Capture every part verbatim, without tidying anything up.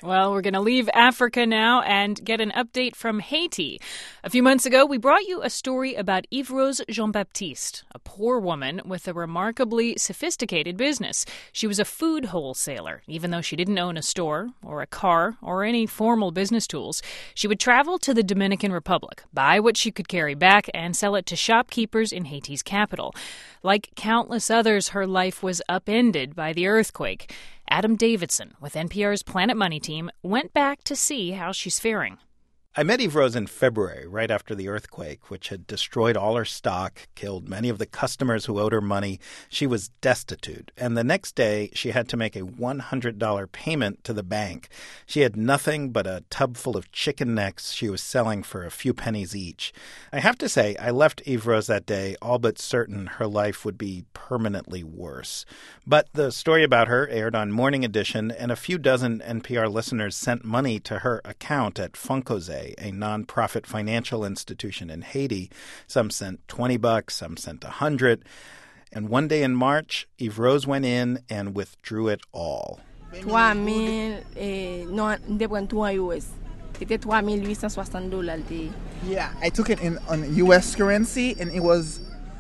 Well, we're going to leave Africa now and get an update from Haiti. A few months ago, we brought you a story about Yves-Rose Jean-Baptiste, a poor woman with a remarkably sophisticated business. She was a food wholesaler, even though she didn't own a store or a car or any formal business tools. She would travel to the Dominican Republic, buy what she could carry back, and sell it to shopkeepers in Haiti's capital. Like countless others, her life was upended by the earthquake. Adam Davidson, with N P R's Planet Money team, went back to see how she's faring. I met Yves-Rose in February, right after the earthquake, which had destroyed all her stock, killed many of the customers who owed her money. She was destitute. And the next day, she had to make a one hundred dollars payment to the bank. She had nothing but a tub full of chicken necks she was selling for a few pennies each. I have to say, I left Yves-Rose that day all but certain her life would be permanently worse. But the story about her aired on Morning Edition, and a few dozen N P R listeners sent money to her account at Funkoze, a nonprofit financial institution in Haiti. Some sent twenty bucks, some sent one hundred. And one day in March, Yves-Rose went in and withdrew it all. trois mille, eh, non, trois U S. C'était trois mille huit cent soixante dollars. Yeah, I took it in on U S currency, and it was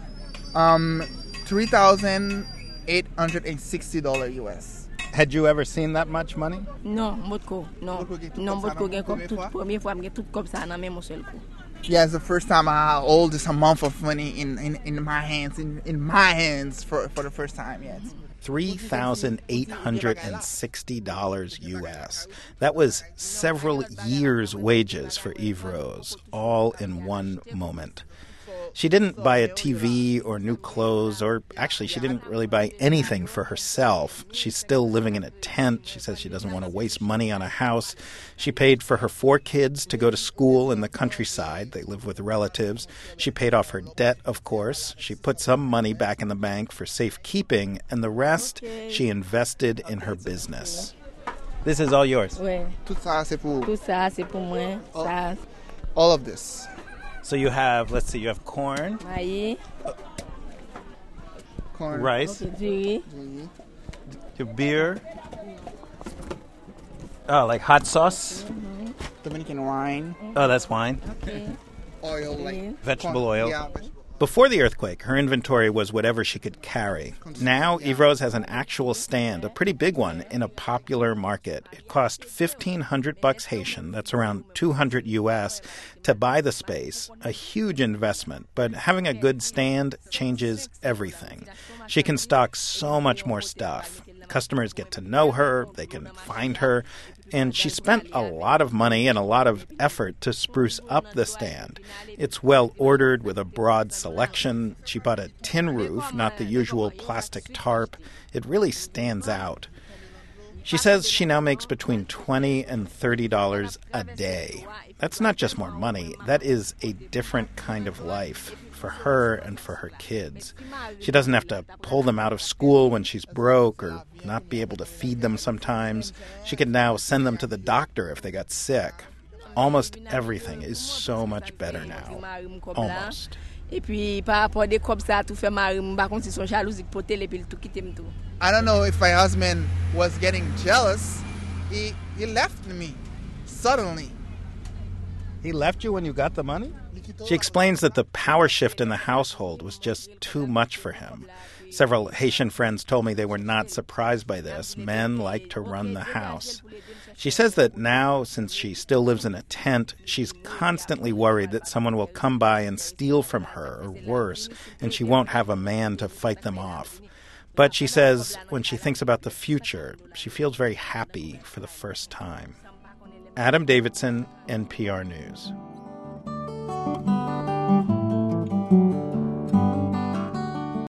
um three thousand eight hundred sixty dollars U S. Had you ever seen that much money? No, mbotko, no. Non, mbotko gen kom tout premier fois gen tout comme ça nan même seul coup. Yeah, it's the first time I hold this amount of money in, in, in my hands, in, in my hands for, for the first time, yes. three thousand eight hundred sixty dollars U S. That was several years' wages for Yves-Rose, all in one moment. She didn't buy a T V or new clothes, or actually she didn't really buy anything for herself. She's still living in a tent. She says she doesn't want to waste money on a house. She paid for her four kids to go to school in the countryside. They live with relatives. She paid off her debt, of course. She put some money back in the bank for safekeeping, and the rest she invested in her business. This is all yours? Oui. Tout ça, c'est pour... Tout ça, c'est pour moi. Ça. All of this. So you have, let's see, you have corn, Maïs. Corn. rice, Okay, your beer. Oh, like hot sauce? Dominican wine. Oh, that's wine. okay. Oil, like... Vegetable corn. oil. Yeah, vegetable. Before the earthquake, her inventory was whatever she could carry. Now, Yves-Rose has an actual stand, a pretty big one, in a popular market. It cost fifteen hundred bucks Haitian, that's around two hundred U S, to buy the space. A huge investment, but having a good stand changes everything. She can stock so much more stuff. Customers get to know her, they can find her, and she spent a lot of money and a lot of effort to spruce up the stand. It's well ordered with a broad selection. She bought a tin roof, not the usual plastic tarp. It really stands out. She says she now makes between twenty dollars and thirty dollars a day. That's not just more money. That is a different kind of life for her and for her kids. She doesn't have to pull them out of school when she's broke or not be able to feed them sometimes. She can now send them to the doctor if they got sick. Almost everything is so much better now. Almost. Et puis par rapport des comme ça tout fait mari m'pa konti son jalousie pour télé puis tout quitter m'tou. I don't know if my husband was getting jealous. He he left me suddenly. He left you when you got the money? She explains that the power shift in the household was just too much for him. Several Haitian friends told me they were not surprised by this. Men like to run the house. She says that now, since she still lives in a tent, she's constantly worried that someone will come by and steal from her, or worse, and she won't have a man to fight them off. But she says when she thinks about the future, she feels very happy for the first time. Adam Davidson, N P R News.